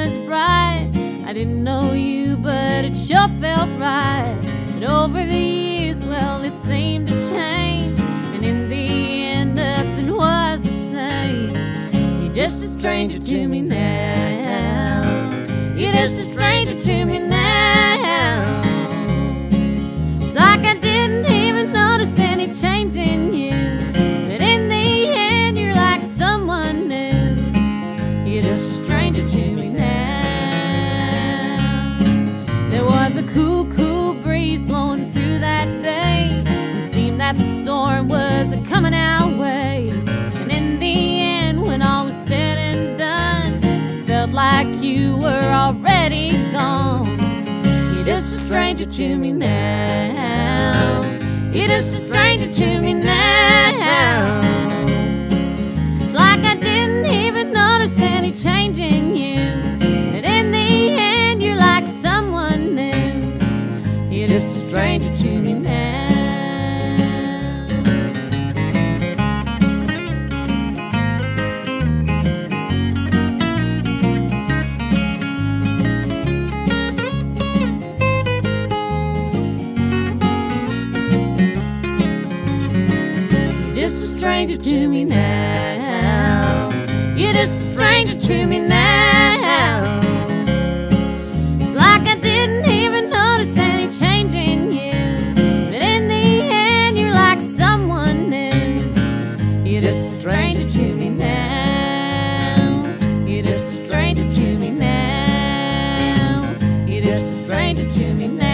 was bright. I didn't know you, but it sure felt right. But over the years, well, it seemed to change, and in the end, nothing was the same. You're just a stranger to me now. You're just a stranger to me now. It's like I didn't even notice any change in you, but in the end, you're like someone new. You're just a stranger to me now. There was a cool, cool breeze blowing through that day. It seemed that the storm was coming our way. And in the end, when all was said and done, it felt like you were already gone. You're just a stranger to me now. You're just a stranger to me now. It's like I didn't even notice any change in you, but in the end, you're like someone new. You're just a stranger to me now. Just a stranger to me now. You're just a stranger to me now. It's like I didn't even notice any change in you, but in the end, you're like someone new. You're just a stranger to me now. You're just a stranger to me now. You're just a stranger to me now.